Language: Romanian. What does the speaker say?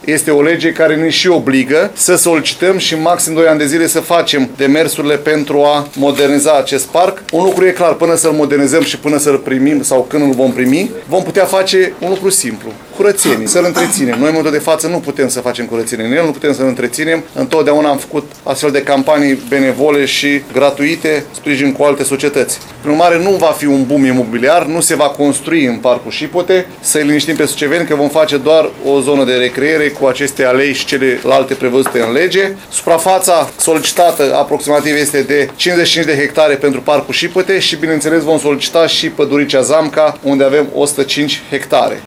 este o lege care ne și obligă să solicităm și în maxim 2 ani de zile să facem demersurile pentru a moderniza acest parc. Un lucru e clar, până să-l modernizăm și până să-l primim sau când îl vom primi, vom putea face un lucru simplu. Curățenie, să-l întreținem. Noi în momentul de față nu putem să facem curățenie în el, nu putem să-l întreținem. Întotdeauna am făcut astfel de campanii benevole și gratuite, sprijin cu alte societăți. Prin urmare, nu va fi un boom imobiliar, nu se va construi în Parcul Șipote. Să-i liniștim pe suceveni că vom face doar o zonă de recreere cu aceste alei și celelalte prevăzute în lege. Suprafața solicitată aproximativ este de 55 de hectare pentru Parcul Șipote și, bineînțeles, vom solicita și păduricea Zamca, unde avem 105 hectare.